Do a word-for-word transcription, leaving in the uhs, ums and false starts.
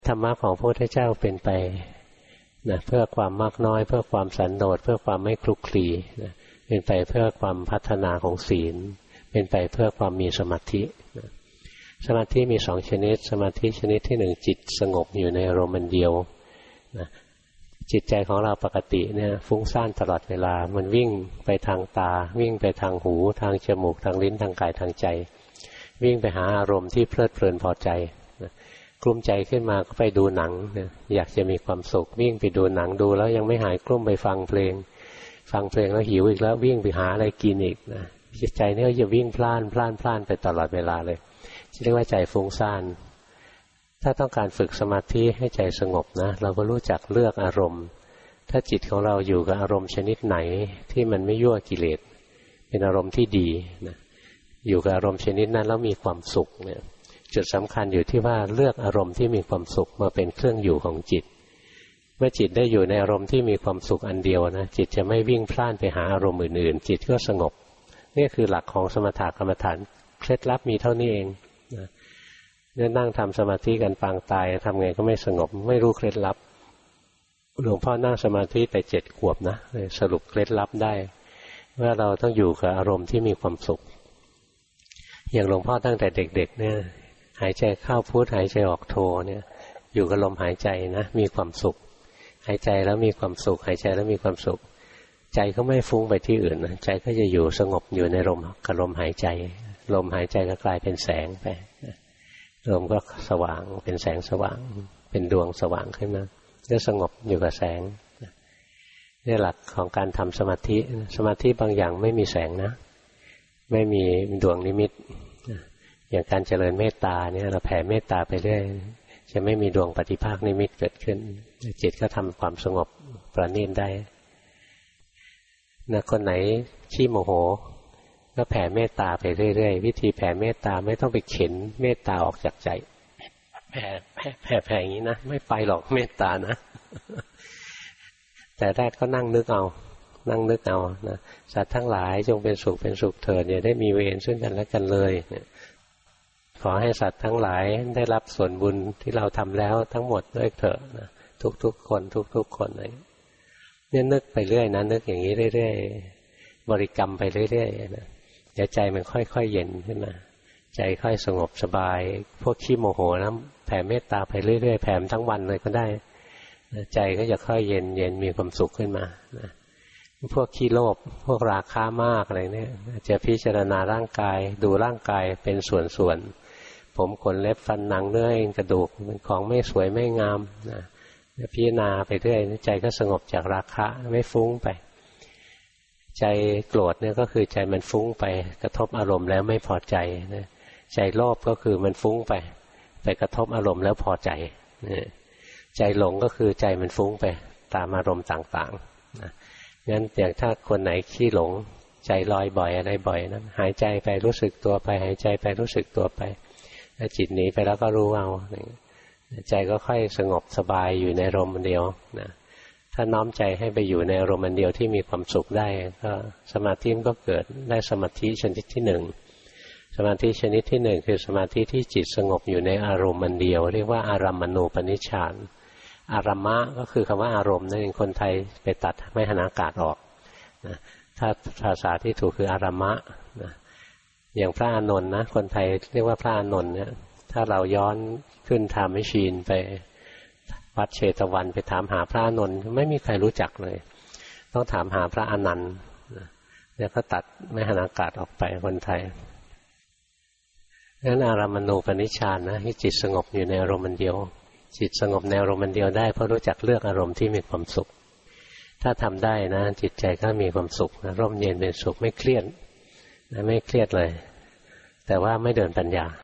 ธรรมะของพระพุทธเจ้าเป็นไปนะเพื่อความมากน้อยเพื่อความสันโดษเพื่อความไม่คลุกคลีนะเป็นไปเพื่อความพัฒนาของศีลเป็นไปเพื่อความมีสมาธินะสมาธิมีสองชนิดสมาธิชนิดที่หนึ่งจิตสงบอยู่ในอารมณ์เดียวนะจิตใจของเราปกติเนี่ยฟุ้งซ่านตลอดเวลามันวิ่งไปทางตาวิ่งไปทางหูทางจมูกทางลิ้นทางกายทางใจวิ่งไปหาอารมณ์ที่เพลิดเพลินพอใจนะกลุ้มใจขึ้นมาก็ไปดูหนังนะอยากจะมีความสุขวิ่งไปดูหนังดูแล้วยังไม่หายกลุ้มไปฟังเพลงฟังเพลงแล้วหิวอีกแล้ววิ่งไปหาอะไรกินอีกนะจิตใจเนี่ยจะวิ่งพล่านพล่านพล่านไปตลอดเวลาเลยเรียกว่าใจฟุ้งซ่านถ้าต้องการฝึกสมาธิให้ใจสงบนะเราก็รู้จักเลือกอารมณ์ถ้าจิตของเราอยู่กับอารมณ์ชนิดไหนที่มันไม่ยั่วกิเลสเป็นอารมณ์ที่ดีนะอยู่กับอารมณ์ชนิดนั้นแล้วมีความสุขเนี่ยจุดสำคัญอยู่ที่ว่าเลือกอารมณ์ที่มีความสุขมาเป็นเครื่องอยู่ของจิตเมื่อจิตได้อยู่ในอารมณ์ที่มีความสุขอันเดียวนะจิตจะไม่วิ่งพล่านไปหาอารมณ์อื่นๆจิตก็สงบนี่คือหลักของสมถกรรมฐานเคล็ดลับมีเท่านี้เองนะเนี่ยนั่งทำสมาธิกันปางตายทำไงก็ไม่สงบไม่รู้เคล็ดลับหลวงพ่อนั่งสมาธิแต่เจ็ดขวบนะเลยสรุปเคล็ดลับได้ว่าเราต้องอยู่กับอารมณ์ที่มีความสุขอย่างหลวงพ่อตั้งแต่เด็กๆเนี่ยหายใจเข้าพุทหายใจออกโทเนี่ยอยู่กับลมหายใจนะมีความสุขหายใจแล้วมีความสุขหายใจแล้วมีความสุขใจก็ไม่ฟุ้งไปที่อื่นนะใจก็จะอยู่สงบอยู่ในลมกับลมหายใจลมหายใจก็กลายเป็นแสงไปลมก็สว่างเป็นแสงสว่างเป็นดวงสว่างขึ้นมาก็สงบอยู่กับแสงนี่หลักของการทำสมาธิสมาธิบางอย่างไม่มีแสงนะไม่มีดวงนิมิตอย่างการเจริญเมตตาเนี่ยเราแผ่เมตตาไปเรื่อยจะไม่มีดวงปฏิภาคนิมิตเกิดขึ้นจิตก็ทำความสงบประณีตได้นะคนไหนขี้โมโหก็แผ่เมตตาไปเรื่อยๆวิธีแผ่เมตตาไม่ต้องไปเข็นเมตตาออกจากใจแผ่แผ่แผ่แผ่อย่างนี้นะไม่ไปหรอกเมตตานะแต่แรกก็นั่งนึกเอานั่งนึกเอานะสัตว์ทั้งหลายจงเป็นสุขเป็นสุขเถิดอย่าได้มีเวรซึ่งกันและกันเลยเนี่ยขอให้สัตว์ทั้งหลายได้รับส่วนบุญที่เราทำแล้วทั้งหมดด้วยเถอะนะทุกๆคนทุกๆคนเนี่ยนึกไปเรื่อยนะนึกอย่างนี้เรื่อยๆบริกรรมไปเรื่อยๆนะเดี๋ยวใจมันค่อยๆเย็นขึ้นมาใจค่อยสงบสบายพวกขี้โมโหนะแผ่เมตตาไปเรื่อยๆแผ่ทั้งวันเลยก็ได้ใจก็จะค่อยเย็นเย็นมีความสุขขึ้นมานะพวกขี้โลภพวกราคะมากอะไรเนี่ยจะพิจารณาร่างกายดูร่างกายเป็นส่วนๆผมขนเล็บฟันหนังเนื้อเอ็นกระดูกเป็นของไม่สวยไม่งามนะพิจารณาไปเรื่อยใจก็สงบจากราคะไม่ฟุ้งไปใจโกรธเนี่ยก็คือใจมันฟุ้งไปกระทบอารมณ์แล้วไม่พอใจนะใจโลภก็คือมันฟุ้งไปไปกระทบอารมณ์แล้วพอใจนะใจหลงก็คือใจมันฟุ้งไปตามอารมณ์ต่างๆนะงั้นอย่างถ้าคนไหนขี้หลงใจลอยบ่อยอะไรบ่อยนะหายใจไปรู้สึกตัวไปหายใจไปรู้สึกตัวไปถ้าจิตหนีไปแล้วก็รู้เอาใจก็ค่อยสงบสบายอยู่ในอารมณ์เดียวนะถ้าน้อมใจให้ไปอยู่ในอารมณ์เดียวที่มีความสุขได้ก็สมาธิมันก็เกิดได้สมาธิชนิดที่หนึ่งสมาธิชนิดที่หนึ่งคือสมาธิที่จิตสงบอยู่ในอารมณ์เดียวเรียกว่าอารัมมณูปนิชฌานอารัมมะก็คือคำว่าอารมณ์นั่นเองคนไทยไปตัดไม่หันอากาศออกนะถ้าภาษาที่ถูกคืออารัมมะนะอย่างพระอานนท์นะคนไทยเรียกว่าพระอานนท์เนี่ยถ้าเราย้อนขึ้นไทม์แมชชีนไปวัดเชตวันไปถามหาพระอานนท์ไม่มีใครรู้จักเลยต้องถามหาพระอนันต์เนี่ยก็ตัดไม่หันอากาศออกไปคนไทยงั้นอารัมมณูปนิชฌานนะที่จิตสงบอยู่ในอารมณ์เดียวจิตสงบในอารมณ์เดียวได้เพราะรู้จักเลือกอารมณ์ที่มีความสุขถ้าทำได้นะจิตใจก็มีความสุขนะร่มเย็นเป็นสุขไม่เครียดนะไม่เครียดเลยแต่ว่าไม่เดินปัญญา